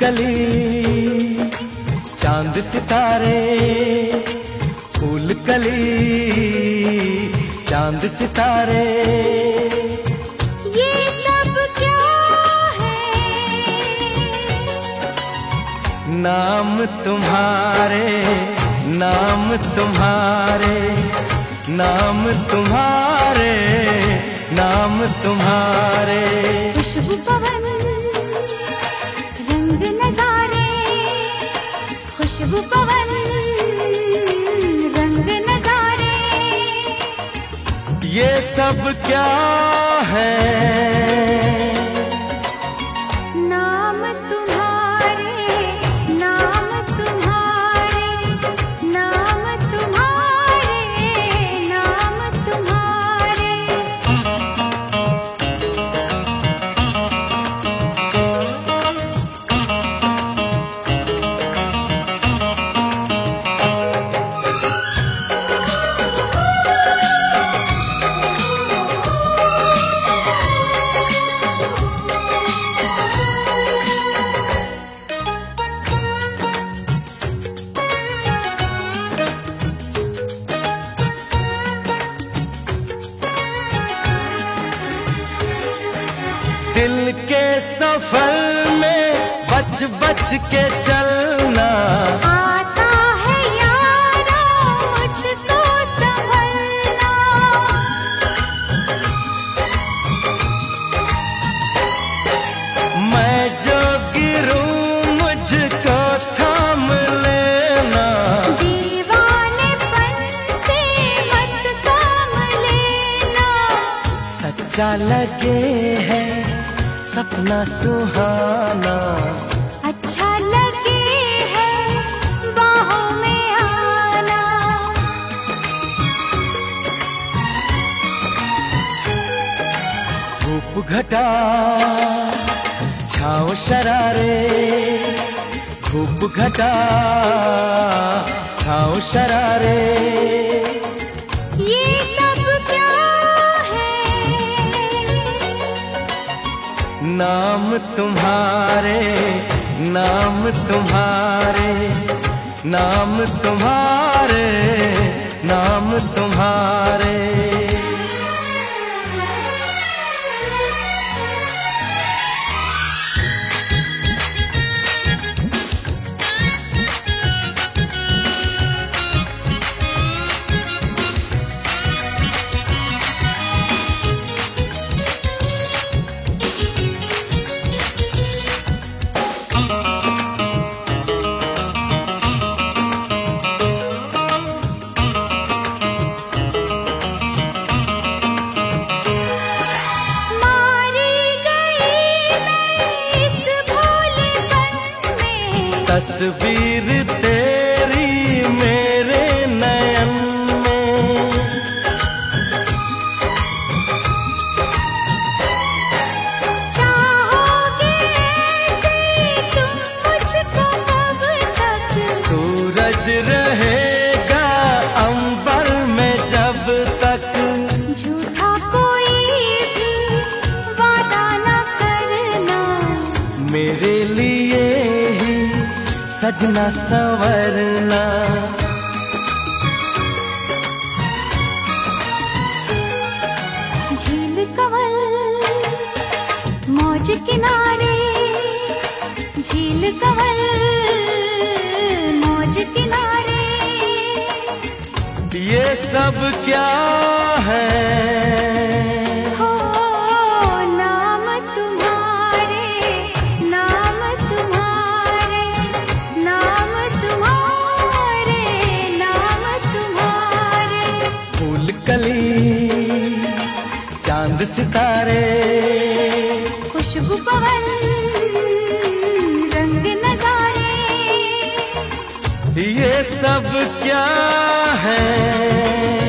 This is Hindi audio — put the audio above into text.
कली चांद सितारे, फूल कली चांद सितारे, ये सब क्या है? नाम तुम्हारे, नाम तुम्हारे, नाम तुम्हारे, नाम तुम्हारे। खुशबू पवन रंग नजारे, खुशबू पवन रंग नजारे, ये सब क्या है? नाम तुम्हारे, नाम तुम्हारे, नाम तुम्हारे, नाम तुम्हारे। दिल के सफर में बच बच के चलना, आता है यारा मुझको संभलना, मैं जो गिरूं मुझको थाम लेना, दीवानेपन से मत काम लेना, सच्चा लगे है सपना सुहाना, अच्छा लगे है बाहों में आना, धूप घटा छाँव शरारे, धूप घटा छाँव शरारे, ये सब क्या है? नाम तुम्हारे, नाम तुम्हारे, नाम तुम्हारे, नाम तुम्हारे। तस्वीर तेरी मेरे नयन में, चाहोगे ऐसे तुम मुझको कब तक, सूरज रहेगा अंबर में जब तक, झूठा कोई भी वादा न करना, मेरे लिए ही सजना संवरना, झील कंवल मौज किनारे, झील कंवल मौज किनारे, ये सब क्या है? हो नाम तुम्हारे, नाम तुम्हारे, नाम तुम्हारे, नाम तुम्हारे। फूल कली चांद सितारे, खुशबू पवन रंग नजारे, ये सब क्या है?